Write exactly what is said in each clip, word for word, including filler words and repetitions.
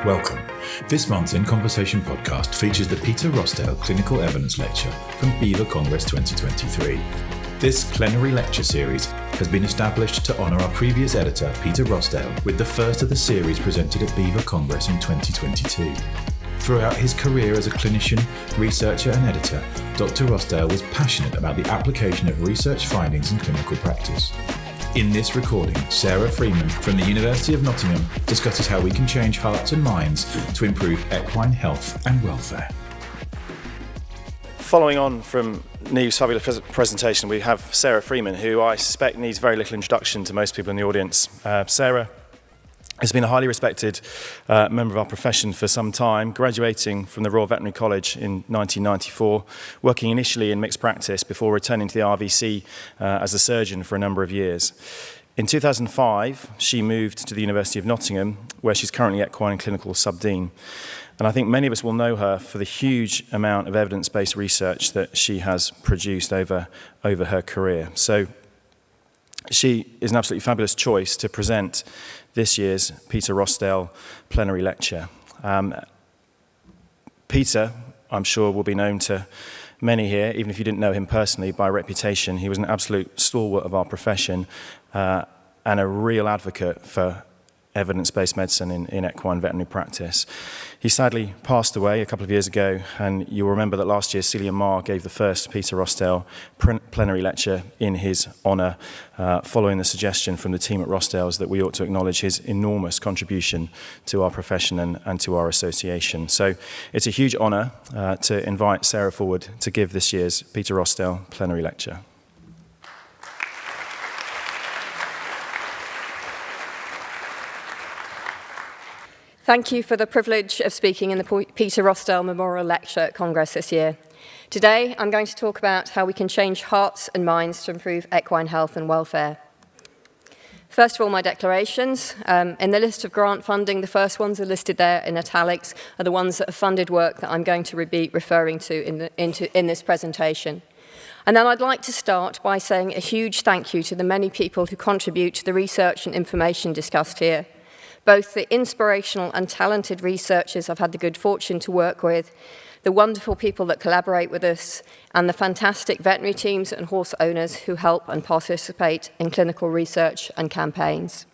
Welcome. This month's In Conversation podcast features the Peter Rosdale Clinical Evidence Lecture from BIVA Congress twenty twenty-three. This plenary lecture series has been established to honour our previous editor, Peter Rosdale, with the first of the series presented at BIVA Congress in twenty twenty-two. Throughout his career as a clinician, researcher and editor, Doctor Rosdale was passionate about the application of research findings in clinical practice. In this recording, Sarah Freeman from the University of Nottingham discusses how we can change hearts and minds to improve equine health and welfare. Following on from Niamh's fabulous pres- presentation, we have Sarah Freeman, who I suspect needs very little introduction to most people in the audience. Uh, Sarah has been a highly respected uh, member of our profession for some time, graduating from the Royal Veterinary College in nineteen ninety-four, working initially in mixed practice before returning to the R V C uh, as a surgeon for a number of years. In two thousand five, she moved to the University of Nottingham, where she's currently equine clinical subdean. And I think many of us will know her for the huge amount of evidence-based research that she has produced over, over her career. So she is an absolutely fabulous choice to present this year's Peter Rosdale plenary lecture. Um, Peter, I'm sure, will be known to many here, even if you didn't know him personally, by reputation. He was an absolute stalwart of our profession uh, and a real advocate for evidence-based medicine in, in equine veterinary practice. He sadly passed away a couple of years ago, and you'll remember that last year Celia Marr gave the first Peter Rosdale plenary lecture in his honour, uh, following the suggestion from the team at Rosdale's that we ought to acknowledge his enormous contribution to our profession and, and to our association. So it's a huge honour uh, to invite Sarah forward to give this year's Peter Rosdale plenary lecture. Thank you for the privilege of speaking in the Peter Rosdale Memorial Lecture at Congress this year. Today, I'm going to talk about how we can change hearts and minds to improve equine health and welfare. First of all, my declarations. Um, in the list of grant funding, the first ones are listed there in italics, are the ones that have funded work that I'm going to be referring to in, the, into, in this presentation. And then I'd like to start by saying a huge thank you to the many people who contribute to the research and information discussed here. Both the inspirational and talented researchers I've had the good fortune to work with, the wonderful people that collaborate with us, and the fantastic veterinary teams and horse owners who help and participate in clinical research and campaigns.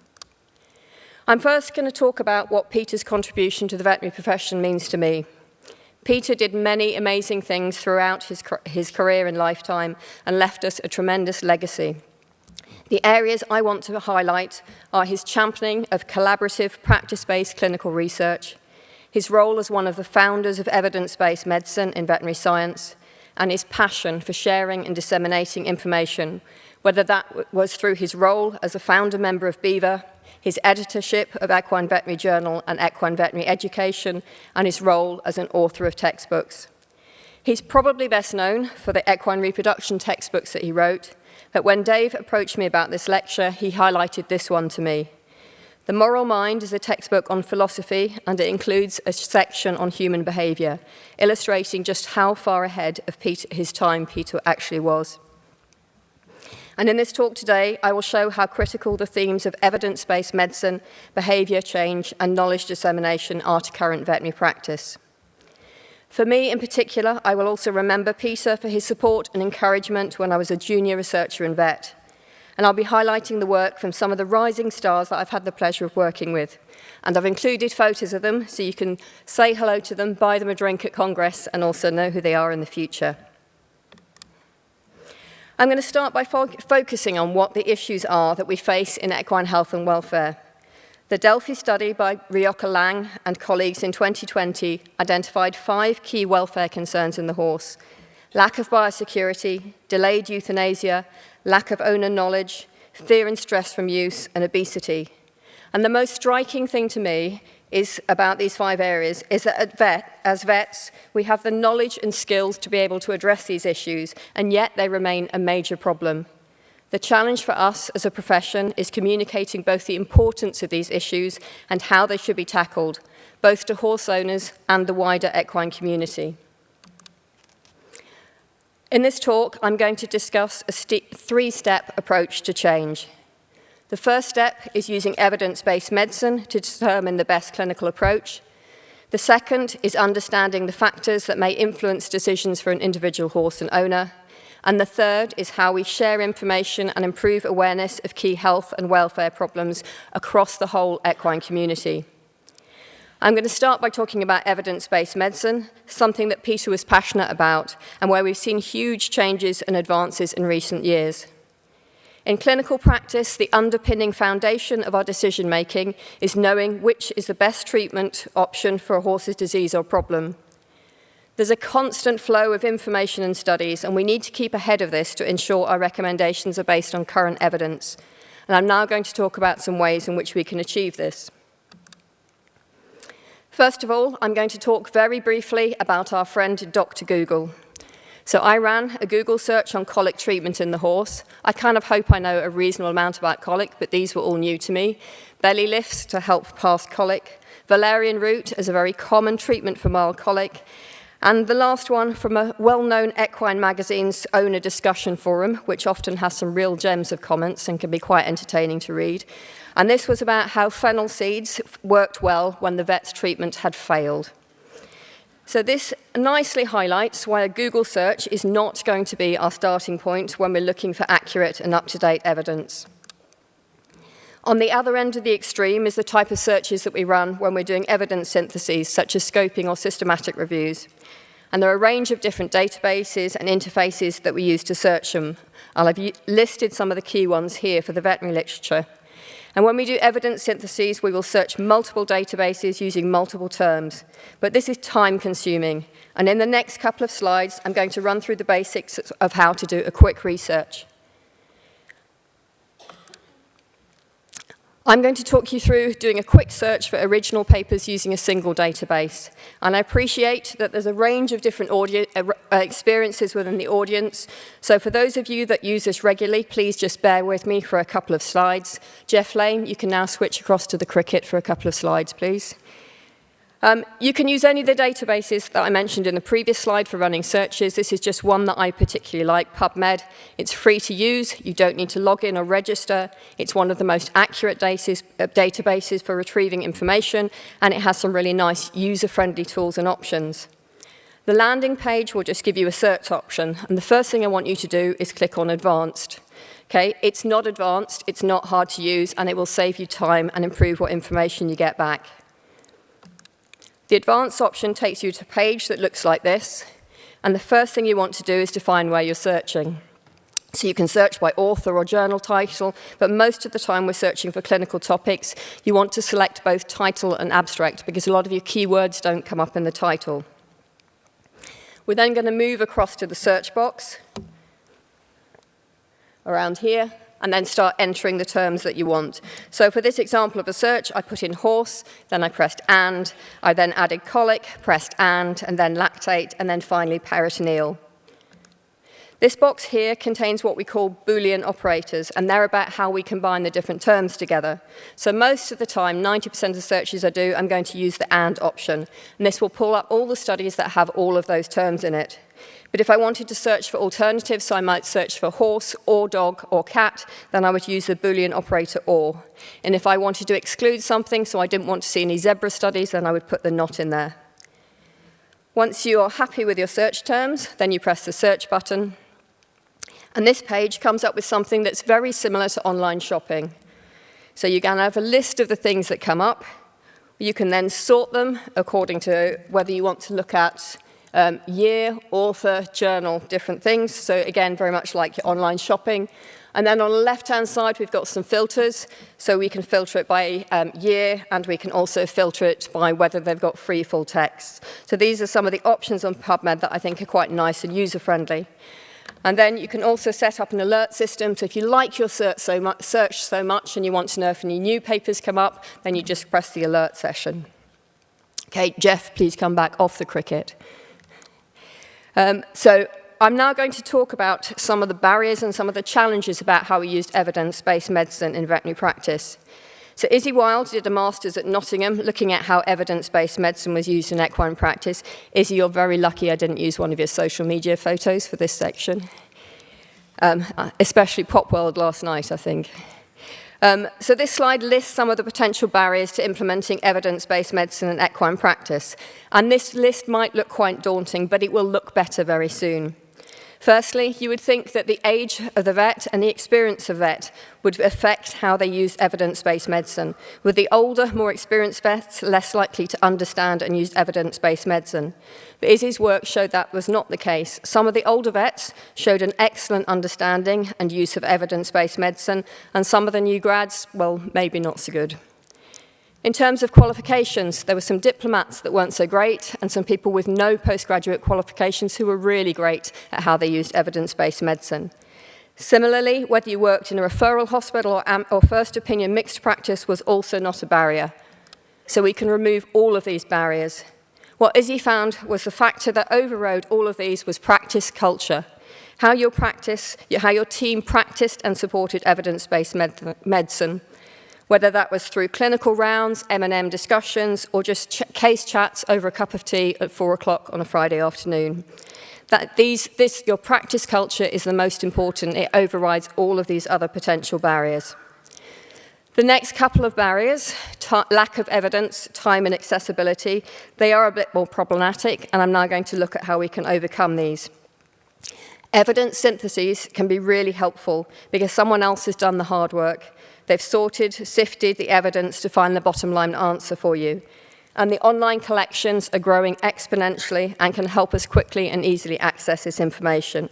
I'm first going to talk about what Peter's contribution to the veterinary profession means to me. Peter did many amazing things throughout his, his career and lifetime and left us a tremendous legacy. The areas I want to highlight are his championing of collaborative, practice-based clinical research, his role as one of the founders of evidence-based medicine in veterinary science, and his passion for sharing and disseminating information, whether that was through his role as a founder member of BIVA, his editorship of Equine Veterinary Journal and Equine Veterinary Education, and his role as an author of textbooks. He's probably best known for the equine reproduction textbooks that he wrote, but when Dave approached me about this lecture, he highlighted this one to me. The Moral Mind is a textbook on philosophy, and it includes a section on human behaviour, illustrating just how far ahead of Peter, his time Peter actually was. And in this talk today, I will show how critical the themes of evidence-based medicine, behaviour change, and knowledge dissemination are to current veterinary practice. For me in particular, I will also remember Peter for his support and encouragement when I was a junior researcher in vet. And I'll be highlighting the work from some of the rising stars that I've had the pleasure of working with. And I've included photos of them so you can say hello to them, buy them a drink at Congress, and also know who they are in the future. I'm going to start by fo- focusing on what the issues are that we face in equine health and welfare. The Delphi study by Rioka Lang and colleagues in twenty twenty identified five key welfare concerns in the horse: lack of biosecurity, delayed euthanasia, lack of owner knowledge, fear and stress from use, and obesity. And the most striking thing to me is about these five areas is that at vet, as vets, we have the knowledge and skills to be able to address these issues, and yet they remain a major problem. The challenge for us as a profession is communicating both the importance of these issues and how they should be tackled, both to horse owners and the wider equine community. In this talk, I'm going to discuss a st- three-step approach to change. The first step is using evidence-based medicine to determine the best clinical approach. The second is understanding the factors that may influence decisions for an individual horse and owner. And the third is how we share information and improve awareness of key health and welfare problems across the whole equine community. I'm going to start by talking about evidence-based medicine, something that Peter was passionate about and where we've seen huge changes and advances in recent years. In clinical practice, the underpinning foundation of our decision-making is knowing which is the best treatment option for a horse's disease or problem. There's a constant flow of information and studies, and we need to keep ahead of this to ensure our recommendations are based on current evidence. And I'm now going to talk about some ways in which we can achieve this. First of all, I'm going to talk very briefly about our friend Doctor Google. So I ran a Google search on colic treatment in the horse. I kind of hope I know a reasonable amount about colic, but these were all new to me. Belly lifts to help past colic, valerian root as a very common treatment for mild colic, and the last one from a well-known equine magazine's owner discussion forum, which often has some real gems of comments and can be quite entertaining to read. And this was about how fennel seeds worked well when the vet's treatment had failed. So this nicely highlights why a Google search is not going to be our starting point when we're looking for accurate and up-to-date evidence. On the other end of the extreme is the type of searches that we run when we're doing evidence syntheses, such as scoping or systematic reviews. And there are a range of different databases and interfaces that we use to search them. I'll have listed some of the key ones here for the veterinary literature. And when we do evidence syntheses, we will search multiple databases using multiple terms. But this is time-consuming. And in the next couple of slides, I'm going to run through the basics of how to do a quick research. I'm going to talk you through doing a quick search for original papers using a single database. And I appreciate that there's a range of different audio, uh, experiences within the audience. So for those of you that use this regularly, please just bear with me for a couple of slides. Jeff Lane, you can now switch across to the cricket for a couple of slides, please. Um, you can use any of the databases that I mentioned in the previous slide for running searches. This is just one that I particularly like, PubMed. It's free to use. You don't need to log in or register. It's one of the most accurate databases for retrieving information, and it has some really nice user-friendly tools and options. The landing page will just give you a search option, and the first thing I want you to do is click on Advanced. Okay, it's not advanced, it's not hard to use, and it will save you time and improve what information you get back. The advanced option takes you to a page that looks like this, and the first thing you want to do is define where you're searching. So you can search by author or journal title, but most of the time we're searching for clinical topics. You want to select both title and abstract because a lot of your keywords don't come up in the title. We're then going to move across to the search box around here, and then start entering the terms that you want. So for this example of a search, I put in horse, then I pressed and, I then added colic, pressed and, and then lactate, and then finally peritoneal. This box here contains what we call Boolean operators, and they're about how we combine the different terms together. So most of the time, ninety percent of the searches I do, I'm going to use the and option, and this will pull up all the studies that have all of those terms in it. But if I wanted to search for alternatives, so I might search for horse or dog or cat, then I would use the Boolean operator or. And if I wanted to exclude something, so I didn't want to see any zebra studies, then I would put the not in there. Once you are happy with your search terms, then you press the search button. And this page comes up with something that's very similar to online shopping. So you're going to have a list of the things that come up. You can then sort them according to whether you want to look at Um, year, author, journal, different things. So again, very much like your online shopping. And then on the left-hand side, we've got some filters. So we can filter it by um, year, and we can also filter it by whether they've got free full text. So these are some of the options on PubMed that I think are quite nice and user-friendly. And then you can also set up an alert system. So if you like your search so much, search so much and you want to know if any new papers come up, then you just press the alert session. Okay, Jeff, please come back off the cricket. Um, so I'm now going to talk about some of the barriers and some of the challenges about how we used evidence-based medicine in veterinary practice. So Izzy Wild did a master's at Nottingham looking at how evidence-based medicine was used in equine practice. Izzy, you're very lucky I didn't use one of your social media photos for this section, um, especially Pop World last night, I think. Um, so this slide lists some of the potential barriers to implementing evidence-based medicine and equine practice. And this list might look quite daunting, but it will look better very soon. Firstly, you would think that the age of the vet and the experience of vet would affect how they use evidence-based medicine, with the older, more experienced vets less likely to understand and use evidence-based medicine. But Izzy's work showed that was not the case. Some of the older vets showed an excellent understanding and use of evidence-based medicine, and some of the new grads, well, maybe not so good. In terms of qualifications, there were some diplomats that weren't so great and some people with no postgraduate qualifications who were really great at how they used evidence-based medicine. Similarly, whether you worked in a referral hospital or, or first opinion mixed practice was also not a barrier. So we can remove all of these barriers. What Izzy found was the factor that overrode all of these was practice culture. How your practice, how your team practiced and supported evidence-based med- medicine. Whether that was through clinical rounds, M and M discussions, or just ch- case chats over a cup of tea at four o'clock on a Friday afternoon. That these, this, your practice culture is the most important. It overrides all of these other potential barriers. The next couple of barriers, t- lack of evidence, time and accessibility, they are a bit more problematic, and I'm now going to look at how we can overcome these. Evidence syntheses can be really helpful because someone else has done the hard work. They've sorted, sifted the evidence to find the bottom line answer for you. And the online collections are growing exponentially and can help us quickly and easily access this information.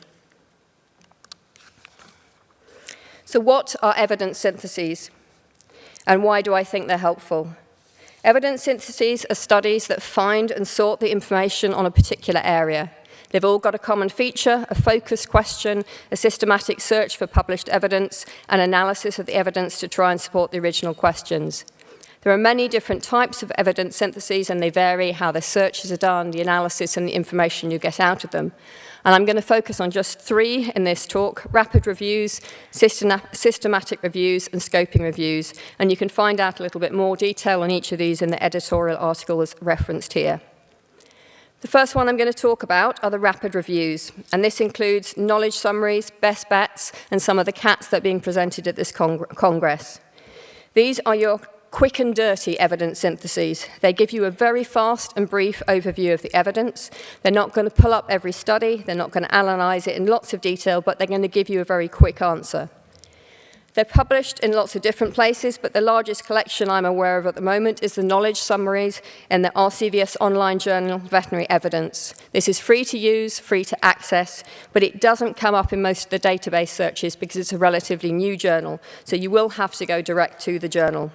So what are evidence syntheses? And why do I think they're helpful? Evidence syntheses are studies that find and sort the information on a particular area. They've all got a common feature, a focused question, a systematic search for published evidence, and analysis of the evidence to try and support the original questions. There are many different types of evidence syntheses, and they vary how the searches are done, the analysis, and the information you get out of them. And I'm going to focus on just three in this talk: rapid reviews, systematic reviews, and scoping reviews. And you can find out a little bit more detail on each of these in the editorial article as referenced here. The first one I'm going to talk about are the rapid reviews, and this includes knowledge summaries, best bets, and some of the cats that are being presented at this cong- Congress. These are your quick and dirty evidence syntheses. They give you a very fast and brief overview of the evidence. They're not going to pull up every study, they're not going to analyse it in lots of detail, but they're going to give you a very quick answer. They're published in lots of different places, but the largest collection I'm aware of at the moment is the knowledge summaries in the R C V S online journal, Veterinary Evidence. This is free to use, free to access, but it doesn't come up in most of the database searches because it's a relatively new journal, so you will have to go direct to the journal.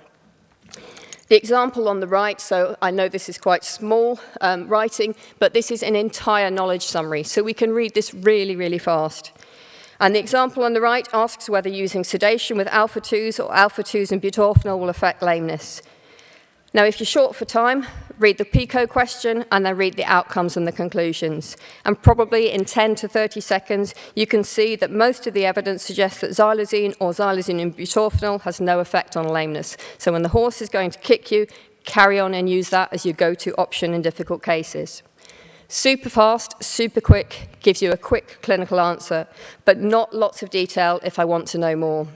The example on the right, so I know this is quite small um, writing, but this is an entire knowledge summary, so we can read this really, really fast. And the example on the right asks whether using sedation with alpha twos or alpha twos and butorphanol will affect lameness. Now, if you're short for time, read the PICO question and then read the outcomes and the conclusions. And probably in ten to thirty seconds, you can see that most of the evidence suggests that xylazine or xylazine and butorphanol has no effect on lameness. So when the horse is going to kick you, carry on and use that as your go-to option in difficult cases. Super fast, super quick, gives you a quick clinical answer, but not lots of detail if I want to know more.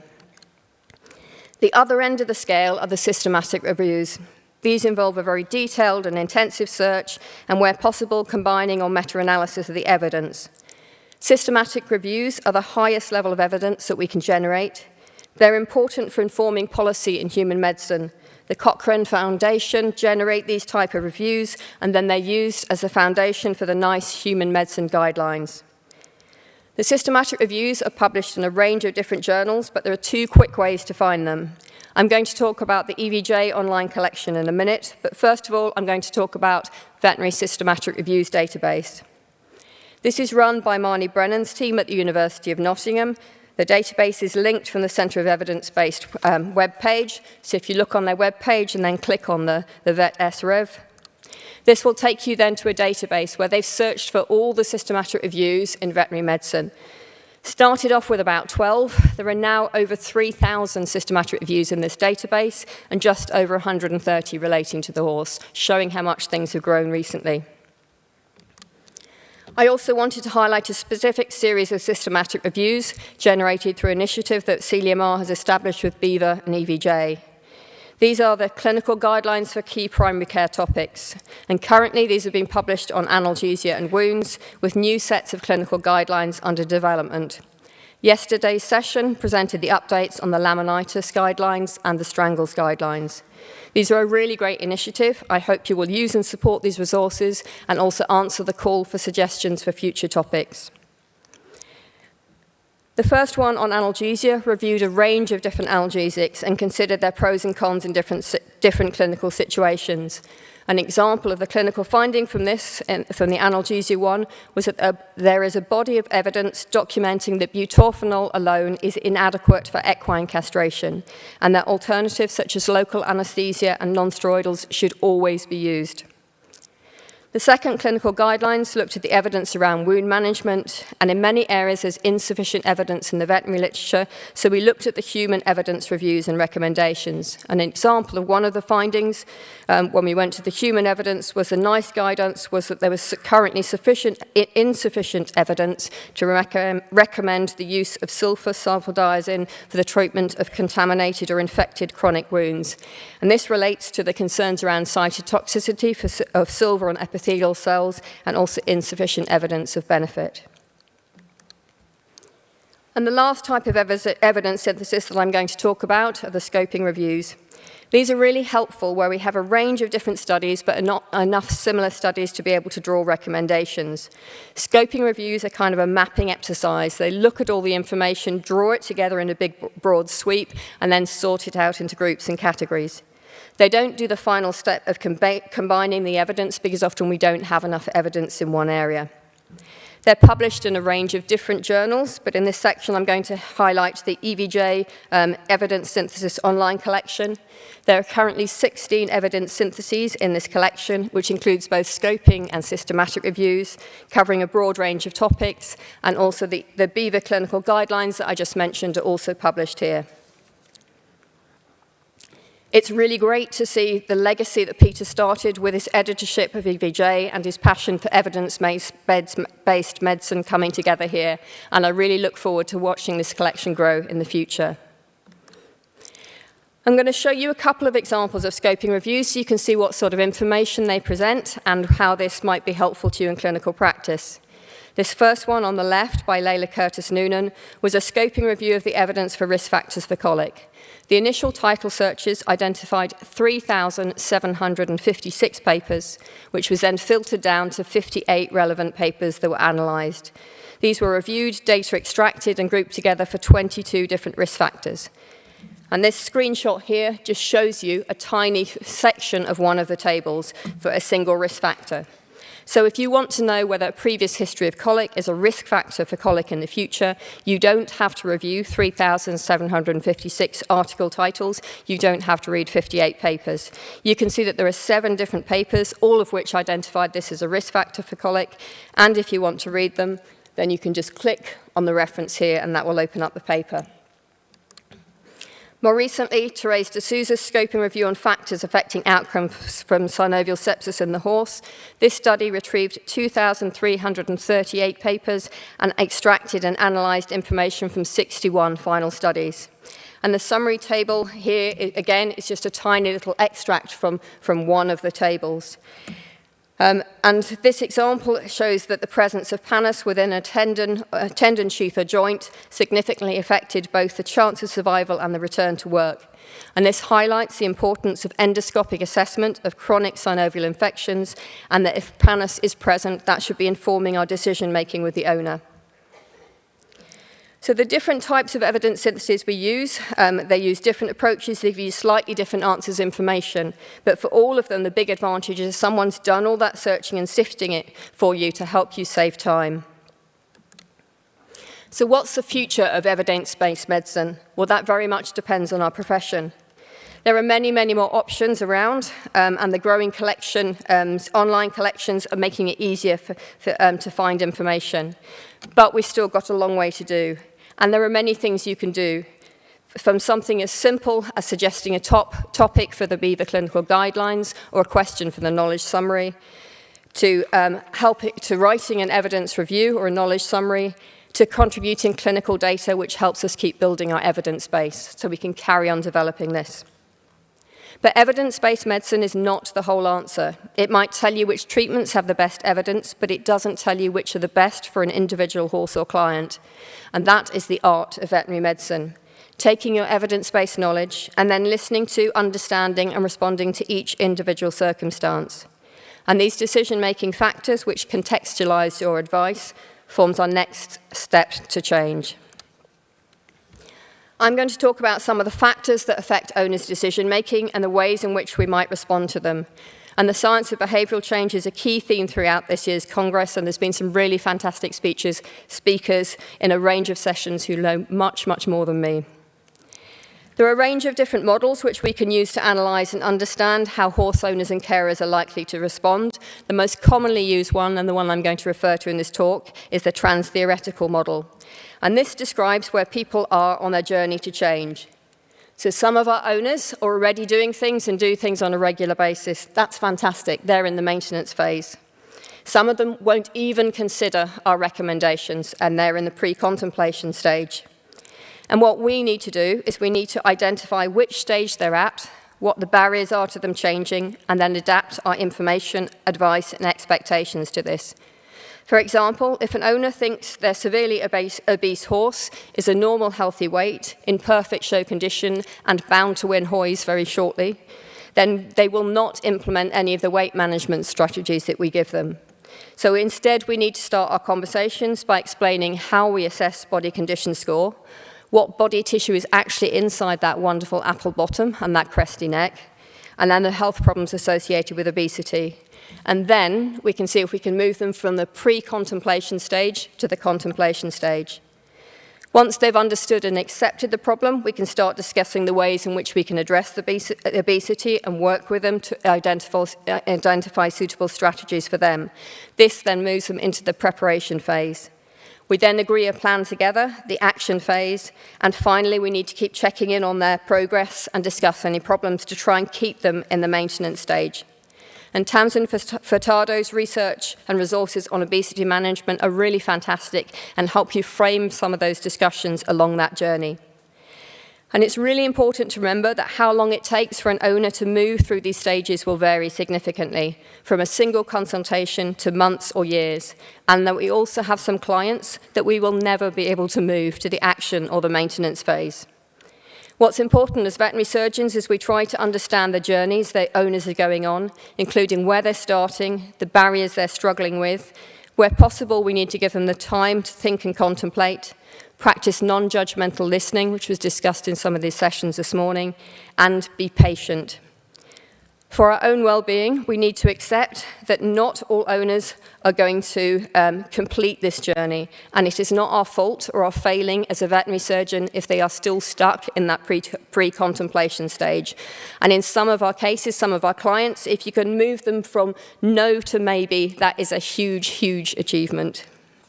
The other end of the scale are the systematic reviews. These involve a very detailed and intensive search, and where possible, combining or meta-analysis of the evidence. Systematic reviews are the highest level of evidence that we can generate. They're important for informing policy in human medicine. The Cochrane Foundation generate these type of reviews, and then they're used as a foundation for the NICE Human Medicine Guidelines. The systematic reviews are published in a range of different journals, but there are two quick ways to find them. I'm going to talk about the E V J online collection in a minute, but first of all, I'm going to talk about Veterinary Systematic Reviews database. This is run by Marnie Brennan's team at the University of Nottingham. The database is linked from the Centre of Evidence-Based um, webpage. So if you look on their webpage and then click on the, the Vet S Rev, this will take you then to a database where they've searched for all the systematic reviews in veterinary medicine. Started off with about twelve. There are now over three thousand systematic reviews in this database and just over one hundred thirty relating to the horse, showing how much things have grown recently. I also wanted to highlight a specific series of systematic reviews generated through an initiative that C L I M R has established with BEVA and E V J. These are the clinical guidelines for key primary care topics, and currently these have been published on analgesia and wounds, with new sets of clinical guidelines under development. Yesterday's session presented the updates on the laminitis guidelines and the strangles guidelines. These are a really great initiative. I hope you will use and support these resources and also answer the call for suggestions for future topics. The first one on analgesia reviewed a range of different analgesics and considered their pros and cons in different, different clinical situations. An example of the clinical finding from this, from the analgesia one, was that uh, there is a body of evidence documenting that butorphanol alone is inadequate for equine castration, and that alternatives such as local anesthesia and non-steroidals should always be used. The second clinical guidelines looked at the evidence around wound management, and in many areas there's insufficient evidence in the veterinary literature, so we looked at the human evidence reviews and recommendations. An example of one of the findings um, when we went to the human evidence was the NICE guidance was that there was currently sufficient, insufficient evidence to rec recommend the use of sulfur sulfadiazine for the treatment of contaminated or infected chronic wounds. And this relates to the concerns around cytotoxicity for, of silver on epithelial epithelial cells, and also insufficient evidence of benefit. And the last type of ev- evidence synthesis that I'm going to talk about are the scoping reviews. These are really helpful where we have a range of different studies, but not enough similar studies to be able to draw recommendations. Scoping reviews are kind of a mapping exercise. They look at all the information, draw it together in a big, broad sweep, and then sort it out into groups and categories. They don't do the final step of combi- combining the evidence because often we don't have enough evidence in one area. They're published in a range of different journals, but in this section I'm going to highlight the E V J um, Evidence Synthesis Online Collection. There are currently sixteen evidence syntheses in this collection, which includes both scoping and systematic reviews, covering a broad range of topics, and also the, the BEVA clinical guidelines that I just mentioned are also published here. It's really great to see the legacy that Peter started with his editorship of E V J and his passion for evidence-based medicine coming together here, and I really look forward to watching this collection grow in the future. I'm going to show you a couple of examples of scoping reviews so you can see what sort of information they present and how this might be helpful to you in clinical practice. This first one on the left by Leila Curtis Noonan was a scoping review of the evidence for risk factors for colic. The initial title searches identified three thousand seven hundred fifty-six papers, which was then filtered down to fifty-eight relevant papers that were analysed. These were reviewed, data extracted and grouped together for twenty-two different risk factors. And this screenshot here just shows you a tiny section of one of the tables for a single risk factor. So if you want to know whether a previous history of colic is a risk factor for colic in the future, you don't have to review three thousand seven hundred fifty-six article titles. You don't have to read fifty-eight papers. You can see that there are seven different papers, all of which identified this as a risk factor for colic. And if you want to read them, then you can just click on the reference here, and that will open up the paper. More recently, Therese D'Souza's scoping review on factors affecting outcomes from synovial sepsis in the horse. This study retrieved two thousand three hundred thirty-eight papers and extracted and analysed information from sixty-one final studies. And the summary table here, again, is just a tiny little extract from, from one of the tables. Um, and this example shows that the presence of pannus within a tendon, a tendon sheath or joint significantly affected both the chance of survival and the return to work. And this highlights the importance of endoscopic assessment of chronic synovial infections, and that if pannus is present, that should be informing our decision-making with the owner. So the different types of evidence synthesis we use, um, they use different approaches, they use slightly different answers information, but for all of them, the big advantage is someone's done all that searching and sifting it for you to help you save time. So what's the future of evidence-based medicine? Well, that very much depends on our profession. There are many, many more options around, um, and the growing collection, um, online collections are making it easier for, for, um, to find information. But we've still got a long way to do. And there are many things you can do, from something as simple as suggesting a top topic for the BEVA clinical guidelines or a question for the knowledge summary, to um, help it, to writing an evidence review or a knowledge summary, to contributing clinical data, which helps us keep building our evidence base so we can carry on developing this. But evidence-based medicine is not the whole answer. It might tell you which treatments have the best evidence, but it doesn't tell you which are the best for an individual horse or client. And that is the art of veterinary medicine. Taking your evidence-based knowledge and then listening to, understanding, and responding to each individual circumstance. And these decision-making factors, which contextualize your advice, forms our next step to change. I'm going to talk about some of the factors that affect owners' decision-making and the ways in which we might respond to them. And the science of behavioural change is a key theme throughout this year's Congress, and there's been some really fantastic speeches, speakers in a range of sessions who know much, much more than me. There are a range of different models which we can use to analyse and understand how horse owners and carers are likely to respond. The most commonly used one, and the one I'm going to refer to in this talk, is the trans-theoretical model. And this describes where people are on their journey to change. So some of our owners are already doing things and do things on a regular basis. That's fantastic. They're in the maintenance phase. Some of them won't even consider our recommendations, and they're in the pre-contemplation stage. And what we need to do is we need to identify which stage they're at, what the barriers are to them changing, and then adapt our information, advice, and expectations to this. For example, if an owner thinks their severely obese, obese horse is a normal healthy weight, in perfect show condition, and bound to win Hoys very shortly, then they will not implement any of the weight management strategies that we give them. So instead, we need to start our conversations by explaining how we assess body condition score, what body tissue is actually inside that wonderful apple bottom and that cresty neck, and then the health problems associated with obesity. And then we can see if we can move them from the pre-contemplation stage to the contemplation stage. Once they've understood and accepted the problem, we can start discussing the ways in which we can address the obesity and work with them to identify, identify suitable strategies for them. This then moves them into the preparation phase. We then agree a plan together, the action phase, and finally we need to keep checking in on their progress and discuss any problems to try and keep them in the maintenance stage. And Tamsin Furtado's research and resources on obesity management are really fantastic and help you frame some of those discussions along that journey. And it's really important to remember that how long it takes for an owner to move through these stages will vary significantly, from a single consultation to months or years, and that we also have some clients that we will never be able to move to the action or the maintenance phase. What's important as veterinary surgeons is we try to understand the journeys that owners are going on, including where they're starting, the barriers they're struggling with. Where possible, we need to give them the time to think and contemplate, practice non-judgmental listening, which was discussed in some of these sessions this morning, and be patient. For our own well-being, we need to accept that not all owners are going to um, complete this journey, and it is not our fault or our failing as a veterinary surgeon if they are still stuck in that pre- pre-contemplation stage. And in some of our cases, some of our clients, if you can move them from no to maybe, that is a huge, huge achievement.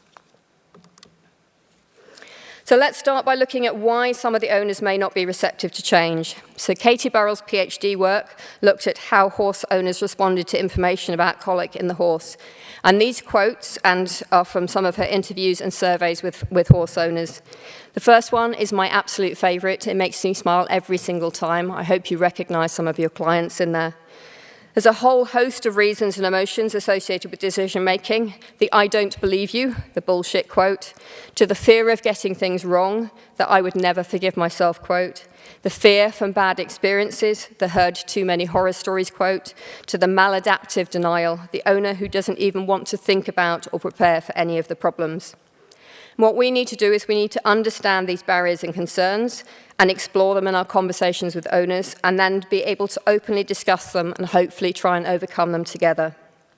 So let's start by looking at why some of the owners may not be receptive to change. So Katie Burrell's PhD work looked at how horse owners responded to information about colic in the horse. And these quotes and are from some of her interviews and surveys with, with horse owners. The first one is my absolute favourite. It makes me smile every single time. I hope you recognise some of your clients in there. There's a whole host of reasons and emotions associated with decision-making. The I don't believe you, the bullshit quote, to the fear of getting things wrong, that I would never forgive myself quote, the fear from bad experiences, the heard too many horror stories quote, to the maladaptive denial, the owner who doesn't even want to think about or prepare for any of the problems. What we need to do is we need to understand these barriers and concerns and explore them in our conversations with owners, and then be able to openly discuss them and hopefully try and overcome them together.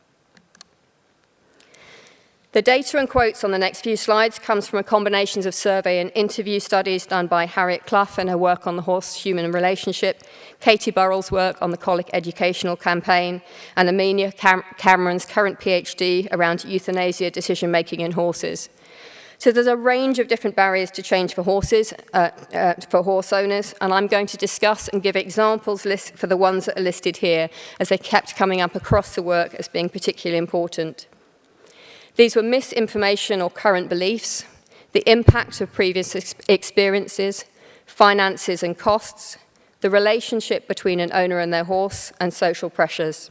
The data and quotes on the next few slides comes from a combination of survey and interview studies done by Harriet Clough and her work on the horse-human relationship, Katie Burrell's work on the colic educational campaign, and Amelia Cam- Cameron's current PhD around euthanasia decision-making in horses. So there's a range of different barriers to change for horses, uh, uh, for horse owners, and I'm going to discuss and give examples list for the ones that are listed here, as they kept coming up across the work as being particularly important. These were misinformation or current beliefs, the impact of previous ex- experiences, finances and costs, the relationship between an owner and their horse, and social pressures.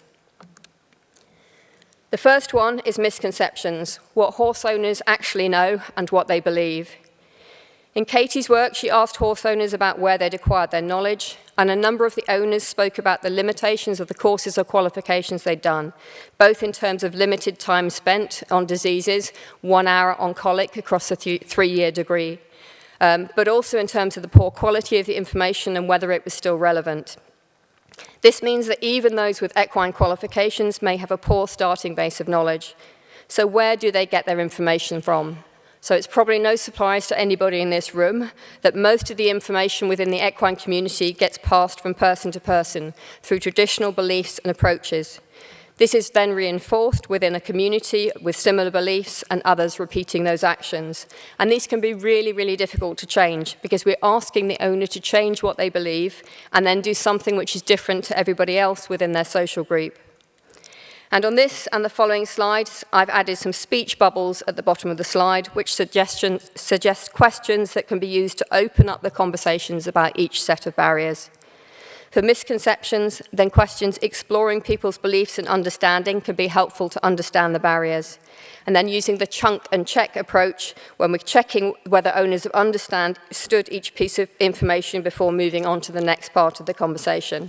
The first one is misconceptions, what horse owners actually know and what they believe. In Katie's work, she asked horse owners about where they'd acquired their knowledge, and a number of the owners spoke about the limitations of the courses or qualifications they'd done, both in terms of limited time spent on diseases, one hour on colic across a th- three-year degree, um, but also in terms of the poor quality of the information and whether it was still relevant. This means that even those with equine qualifications may have a poor starting base of knowledge. So where do they get their information from? So it's probably no surprise to anybody in this room that most of the information within the equine community gets passed from person to person through traditional beliefs and approaches. This is then reinforced within a community with similar beliefs and others repeating those actions. And these can be really, really difficult to change because we're asking the owner to change what they believe and then do something which is different to everybody else within their social group. And on this and the following slides, I've added some speech bubbles at the bottom of the slide, which suggest questions that can be used to open up the conversations about each set of barriers. For misconceptions, then questions exploring people's beliefs and understanding can be helpful to understand the barriers. And then using the chunk and check approach, when we're checking whether owners have understood each piece of information before moving on to the next part of the conversation.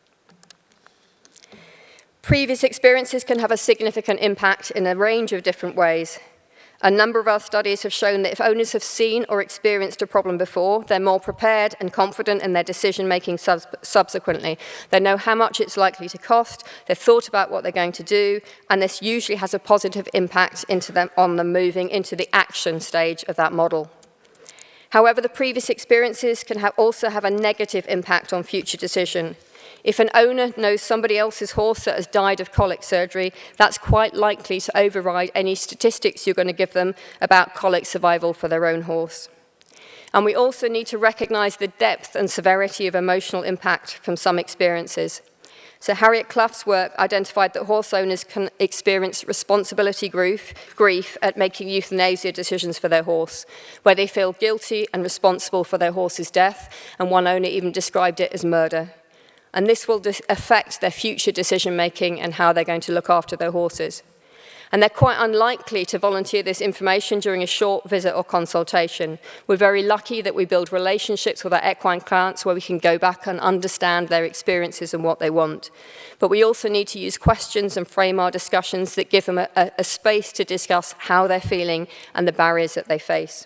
Previous experiences can have a significant impact in a range of different ways. A number of our studies have shown that if owners have seen or experienced a problem before, they're more prepared and confident in their decision-making sub- subsequently. They know how much it's likely to cost, they've thought about what they're going to do, and this usually has a positive impact into them, on them moving into the action stage of that model. However, the previous experiences can have also have a negative impact on future decision. If an owner knows somebody else's horse that has died of colic surgery, that's quite likely to override any statistics you're going to give them about colic survival for their own horse. And we also need to recognize the depth and severity of emotional impact from some experiences. So Harriet Clough's work identified that horse owners can experience responsibility grief, grief at making euthanasia decisions for their horse, where they feel guilty and responsible for their horse's death, and one owner even described it as murder. And this will affect their future decision-making and how they're going to look after their horses. And they're quite unlikely to volunteer this information during a short visit or consultation. We're very lucky that we build relationships with our equine clients where we can go back and understand their experiences and what they want. But we also need to use questions and frame our discussions that give them a, a space to discuss how they're feeling and the barriers that they face.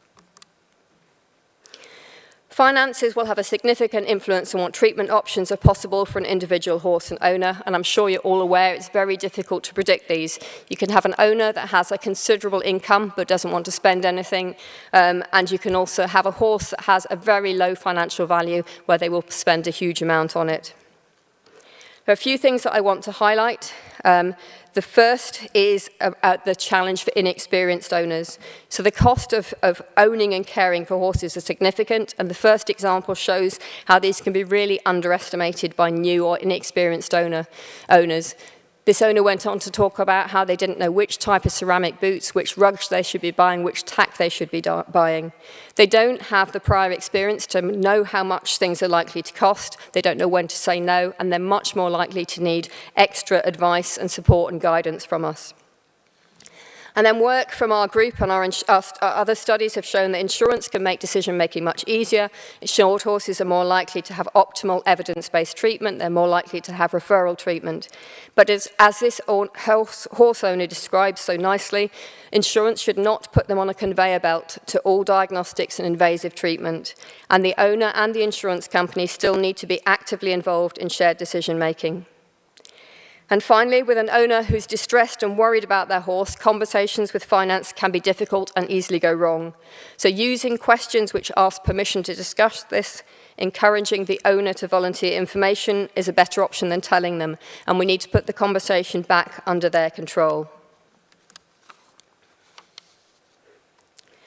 Finances will have a significant influence on what treatment options are possible for an individual horse and owner, and I'm sure you're all aware it's very difficult to predict these. You can have an owner that has a considerable income but doesn't want to spend anything, um, and you can also have a horse that has a very low financial value where they will spend a huge amount on it. There are a few things that I want to highlight. Um, The first is uh, the challenge for inexperienced owners. So the cost of, of owning and caring for horses is significant, and the first example shows how these can be really underestimated by new or inexperienced owner, owners. This owner went on to talk about how they didn't know which type of ceramic boots, which rugs they should be buying, which tack they should be buying. They don't have the prior experience to know how much things are likely to cost. They don't know when to say no, and they're much more likely to need extra advice and support and guidance from us. And then work from our group and our, our, our other studies have shown that insurance can make decision-making much easier. Insured horses are more likely to have optimal evidence-based treatment. They're more likely to have referral treatment. But as, as this horse, horse owner describes so nicely, insurance should not put them on a conveyor belt to all diagnostics and invasive treatment. And the owner and the insurance company still need to be actively involved in shared decision-making. And finally, with an owner who's distressed and worried about their horse, conversations with finance can be difficult and easily go wrong. So using questions which ask permission to discuss this, encouraging the owner to volunteer information is a better option than telling them, and we need to put the conversation back under their control.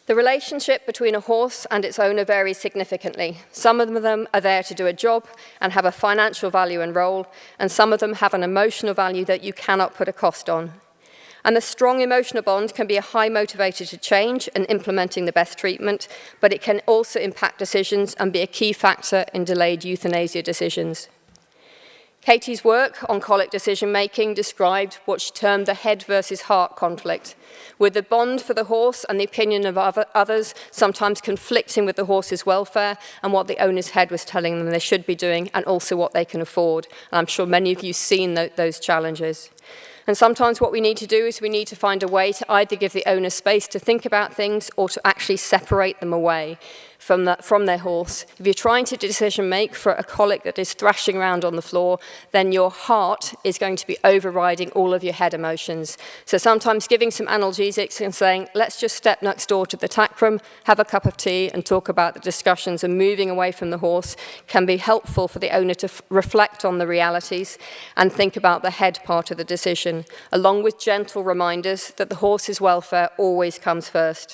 The relationship between a horse and its owner varies significantly. Some of them are there to do a job and have a financial value and role, and some of them have an emotional value that you cannot put a cost on. And the strong emotional bond can be a high motivator to change and implementing the best treatment, but it can also impact decisions and be a key factor in delayed euthanasia decisions. Katie's work on colic decision-making described what she termed the head versus heart conflict, with the bond for the horse and the opinion of other, others sometimes conflicting with the horse's welfare and what the owner's head was telling them they should be doing, and also what they can afford. And I'm sure many of you have seen th- those challenges. And sometimes what we need to do is we need to find a way to either give the owner space to think about things or to actually separate them away from, the, from their horse. If you're trying to decision make for a colic that is thrashing around on the floor, then your heart is going to be overriding all of your head emotions. So sometimes giving some analgesics and saying, let's just step next door to the tack room, have a cup of tea and talk about the discussions and moving away from the horse can be helpful for the owner to f- reflect on the realities and think about the head part of the decision, along with gentle reminders that the horse's welfare always comes first.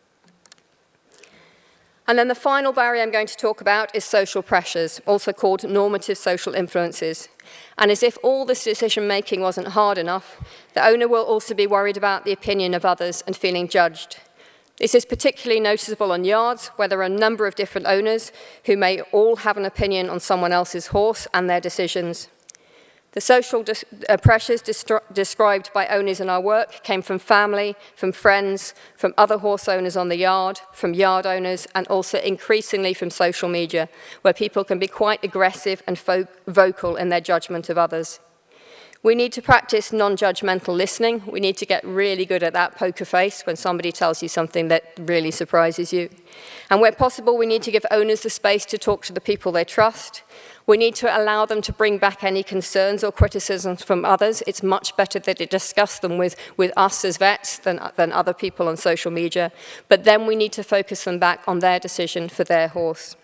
And then the final barrier I'm going to talk about is social pressures, also called normative social influences. And as if all this decision-making wasn't hard enough, the owner will also be worried about the opinion of others and feeling judged. This is particularly noticeable on yards, where there are a number of different owners who may all have an opinion on someone else's horse and their decisions. The social dis- uh, pressures distru- described by owners in our work came from family, from friends, from other horse owners on the yard, from yard owners, and also increasingly from social media, where people can be quite aggressive and fo- vocal in their judgment of others. We need to practice non-judgmental listening. We need to get really good at that poker face when somebody tells you something that really surprises you. And where possible, we need to give owners the space to talk to the people they trust. We need to allow them to bring back any concerns or criticisms from others. It's much better that they discuss them with, with us as vets than, than other people on social media. But then we need to focus them back on their decision for their horse.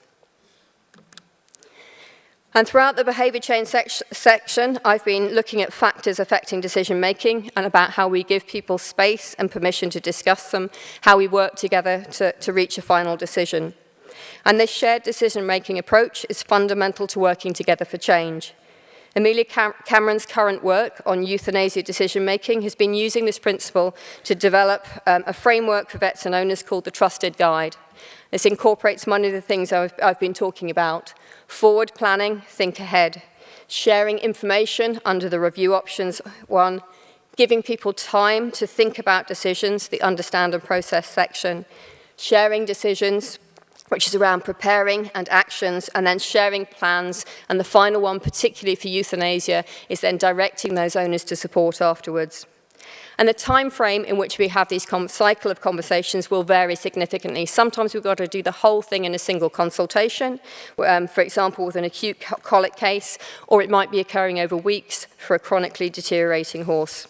And throughout the behaviour change sec- section, I've been looking at factors affecting decision-making and about how we give people space and permission to discuss them, how we work together to, to reach a final decision. And this shared decision-making approach is fundamental to working together for change. Amelia Cam- Cameron's current work on euthanasia decision-making has been using this principle to develop um, a framework for vets and owners called the Trusted Guide. This incorporates many of the things I've, I've been talking about: forward planning, think ahead, sharing information under the review options one, giving people time to think about decisions, the understand and process section, sharing decisions, which is around preparing and actions, and then sharing plans. And the final one, particularly for euthanasia, is then directing those owners to support afterwards. And the time frame in which we have these com- cycle of conversations will vary significantly. Sometimes we've got to do the whole thing in a single consultation, um, for example, with an acute colic case, or it might be occurring over weeks for a chronically deteriorating horse.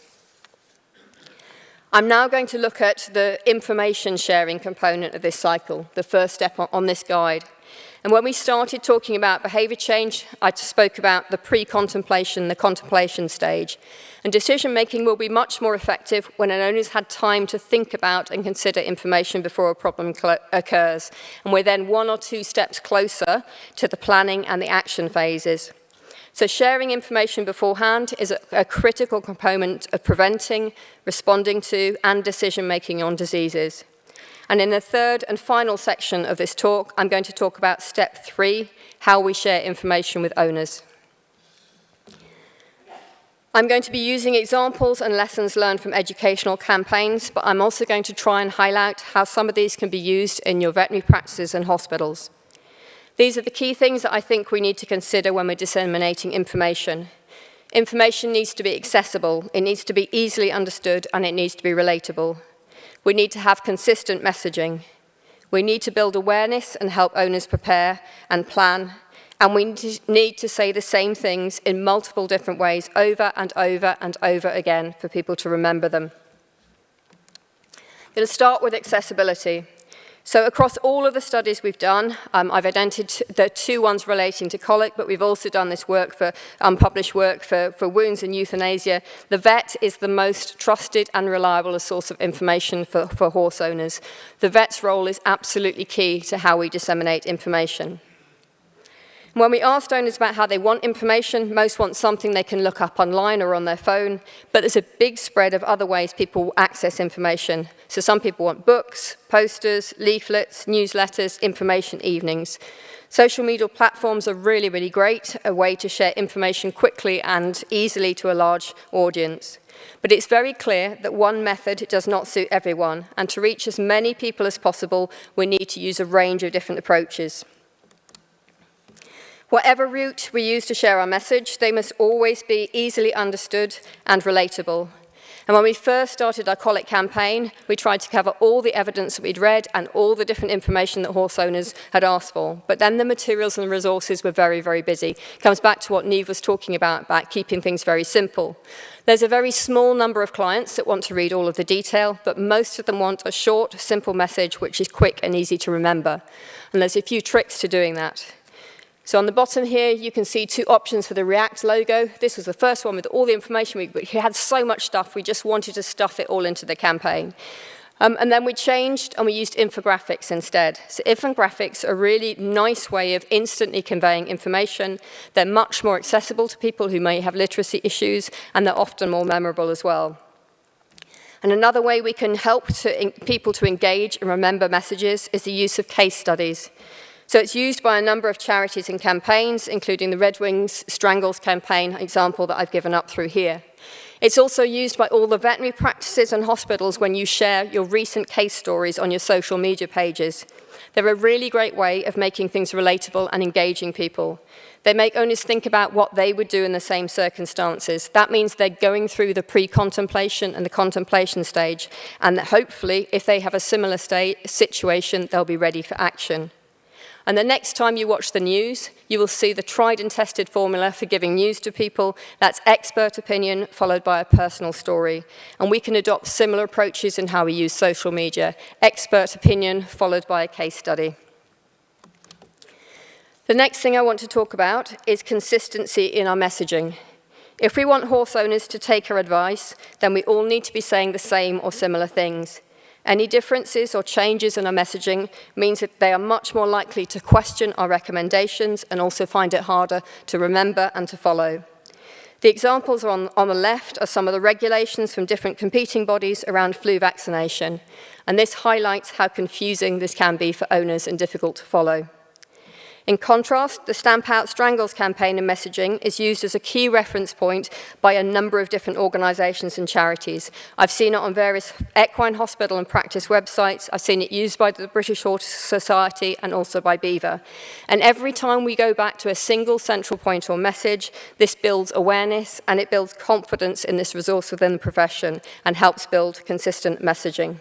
I'm now going to look at the information sharing component of this cycle, the first step on this guide. And when we started talking about behaviour change, I spoke about the pre-contemplation, the contemplation stage. And decision-making will be much more effective when an owner's had time to think about and consider information before a problem cl- occurs. And we're then one or two steps closer to the planning and the action phases. So sharing information beforehand is a, a critical component of preventing, responding to, and decision-making on diseases. And in the third and final section of this talk, I'm going to talk about step three, how we share information with owners. I'm going to be using examples and lessons learned from educational campaigns, but I'm also going to try and highlight how some of these can be used in your veterinary practices and hospitals. These are the key things that I think we need to consider when we're disseminating information. Information needs to be accessible, it needs to be easily understood, and it needs to be relatable. We need to have consistent messaging. We need to build awareness and help owners prepare and plan. And we need to say the same things in multiple different ways over and over and over again for people to remember them. I'm going to start with accessibility. So across all of the studies we've done, um, I've identified the two ones relating to colic, but we've also done this work for unpublished work for, for wounds and euthanasia. The vet is the most trusted and reliable source of information for, for horse owners. The vet's role is absolutely key to how we disseminate information. When we asked owners about how they want information, most want something they can look up online or on their phone, but there's a big spread of other ways people access information. So some people want books, posters, leaflets, newsletters, information evenings. Social media platforms are really, really great, a way to share information quickly and easily to a large audience. But it's very clear that one method does not suit everyone, and to reach as many people as possible, we need to use a range of different approaches. Whatever route we use to share our message, they must always be easily understood and relatable. And when we first started our colic campaign, we tried to cover all the evidence that we'd read and all the different information that horse owners had asked for. But then the materials and the resources were very, very busy. It comes back to what Niamh was talking about, about keeping things very simple. There's a very small number of clients that want to read all of the detail, but most of them want a short, simple message which is quick and easy to remember. And there's a few tricks to doing that. So on the bottom here, you can see two options for the React logo. This was the first one with all the information. We, we had so much stuff, we just wanted to stuff it all into the campaign. Um, and then we changed and we used infographics instead. So infographics are a really nice way of instantly conveying information. They're much more accessible to people who may have literacy issues, and they're often more memorable as well. And another way we can help to people to engage and remember messages is the use of case studies. So it's used by a number of charities and campaigns, including the Red Wings Strangles campaign example that I've given up through here. It's also used by all the veterinary practices and hospitals when you share your recent case stories on your social media pages. They're a really great way of making things relatable and engaging people. They make owners think about what they would do in the same circumstances. That means they're going through the pre-contemplation and the contemplation stage, and that hopefully, if they have a similar state, situation, they'll be ready for action. And the next time you watch the news, you will see the tried and tested formula for giving news to people. That's expert opinion followed by a personal story. And we can adopt similar approaches in how we use social media. Expert opinion followed by a case study. The next thing I want to talk about is consistency in our messaging. If we want horse owners to take our advice, then we all need to be saying the same or similar things. Any differences or changes in our messaging means that they are much more likely to question our recommendations and also find it harder to remember and to follow. The examples on, on the left are some of the regulations from different competing bodies around flu vaccination, and this highlights how confusing this can be for owners and difficult to follow. In contrast, the Stamp Out Strangles campaign and messaging is used as a key reference point by a number of different organisations and charities. I've seen it on various equine hospital and practice websites. I've seen it used by the British Horse Society and also by Beaver. And every time we go back to a single central point or message, this builds awareness and it builds confidence in this resource within the profession and helps build consistent messaging.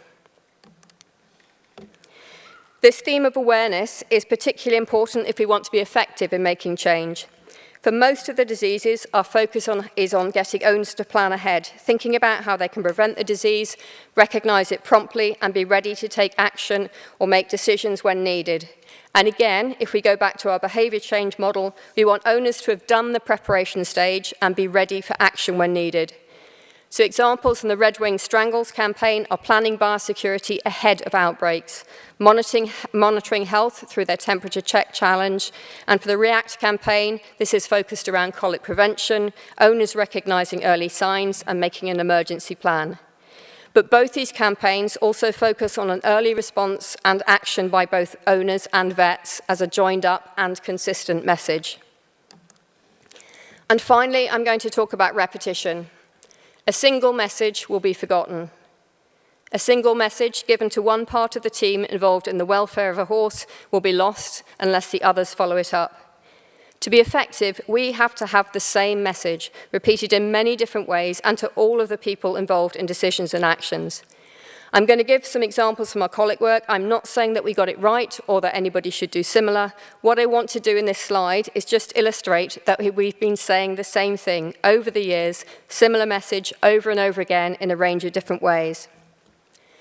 This theme of awareness is particularly important if we want to be effective in making change. For most of the diseases, our focus on, is on getting owners to plan ahead, thinking about how they can prevent the disease, recognise it promptly, and be ready to take action or make decisions when needed. And again, if we go back to our behaviour change model, we want owners to have done the preparation stage and be ready for action when needed. So examples from the Red Wing Strangles campaign are planning biosecurity ahead of outbreaks, monitoring, monitoring health through their temperature check challenge, and for the React campaign, this is focused around colic prevention, owners recognising early signs and making an emergency plan. But both these campaigns also focus on an early response and action by both owners and vets as a joined up and consistent message. And finally, I'm going to talk about repetition. A single message will be forgotten. A single message given to one part of the team involved in the welfare of a horse will be lost unless the others follow it up. To be effective, we have to have the same message, repeated in many different ways, and to all of the people involved in decisions and actions. I'm going to give some examples from our colic work. I'm not saying that we got it right or that anybody should do similar. What I want to do in this slide is just illustrate that we've been saying the same thing over the years, similar message over and over again in a range of different ways.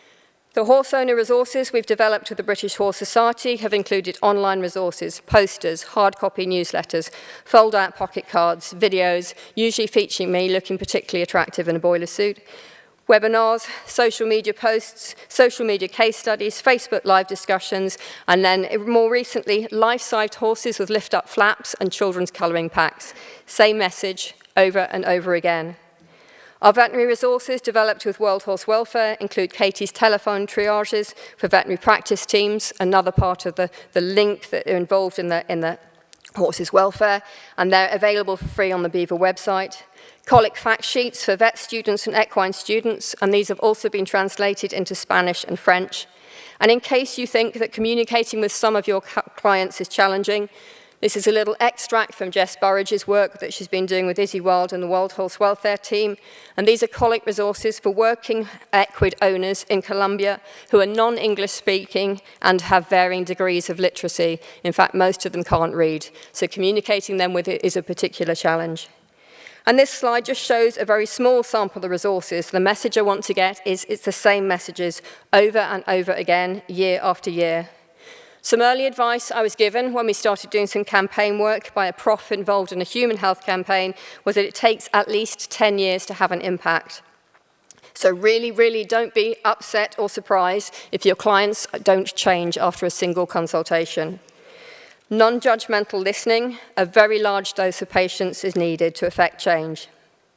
The horse owner resources we've developed with the British Horse Society have included online resources, posters, hard copy newsletters, fold-out pocket cards, videos, usually featuring me looking particularly attractive in a boiler suit, webinars, social media posts, social media case studies, Facebook live discussions, and then more recently, life-sized horses with lift-up flaps and children's colouring packs. Same message over and over again. Our veterinary resources developed with World Horse Welfare include Katie's telephone triages for veterinary practice teams, another part of the, the link that are involved in the, in the horses' welfare, and they're available for free on the Beaver website. Colic fact sheets for vet students and equine students, and these have also been translated into Spanish and French. And in case you think that communicating with some of your clients is challenging, this is a little extract from Jess Burridge's work that she's been doing with Izzy Wild and the World Horse Welfare team. And these are colic resources for working equid owners in Colombia who are non-English speaking and have varying degrees of literacy. In fact, most of them can't read. So communicating them with it is a particular challenge. And this slide just shows a very small sample of the resources. The message I want to get is it's the same messages over and over again, year after year. Some early advice I was given when we started doing some campaign work by a prof involved in a human health campaign was that it takes at least ten years to have an impact. So really, really don't be upset or surprised if your clients don't change after a single consultation. Non-judgmental listening, a very large dose of patience is needed to effect change.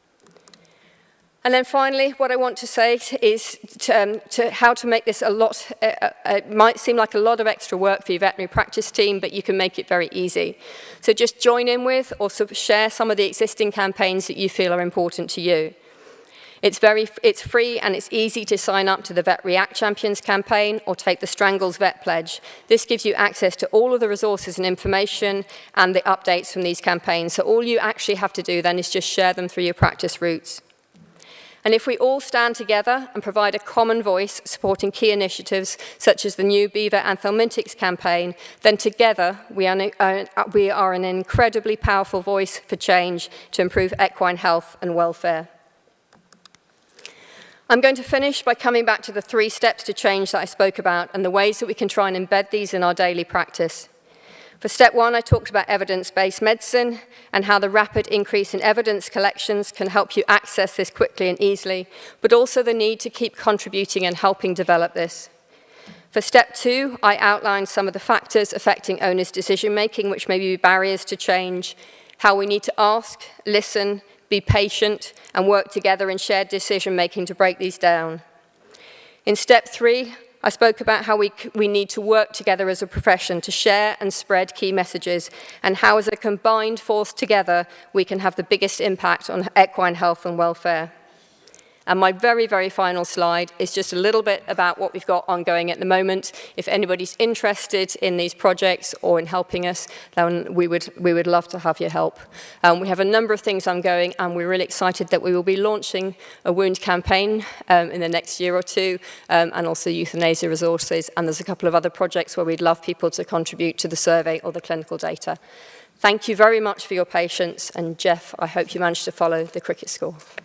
And then finally, what I want to say is to, um, to how to make this a lot, uh, uh, it might seem like a lot of extra work for your veterinary practice team, but you can make it very easy. So just join in with or share some of the existing campaigns that you feel are important to you. It's, very, it's free and it's easy to sign up to the Vet React Champions campaign or take the Strangles Vet Pledge. This gives you access to all of the resources and information and the updates from these campaigns. So all you actually have to do then is just share them through your practice routes. And if we all stand together and provide a common voice supporting key initiatives such as the new Beaver Anthelmintics campaign, then together we are, uh, we are an incredibly powerful voice for change to improve equine health and welfare. I'm going to finish by coming back to the three steps to change that I spoke about and the ways that we can try and embed these in our daily practice. For step one, I talked about evidence-based medicine and how the rapid increase in evidence collections can help you access this quickly and easily, but also the need to keep contributing and helping develop this. For step two, I outlined some of the factors affecting owners' decision-making, which may be barriers to change, how we need to ask, listen, be patient, and work together in shared decision-making to break these down. In step three, I spoke about how we, we need to work together as a profession to share and spread key messages, and how as a combined force together, we can have the biggest impact on equine health and welfare. And my very, very final slide is just a little bit about what we've got ongoing at the moment. If anybody's interested in these projects or in helping us, then we would, we would love to have your help. Um, we have a number of things ongoing, and we're really excited that we will be launching a wound campaign um, in the next year or two, um, and also euthanasia resources. And there's a couple of other projects where we'd love people to contribute to the survey or the clinical data. Thank you very much for your patience. And Jeff, I hope you managed to follow the cricket score.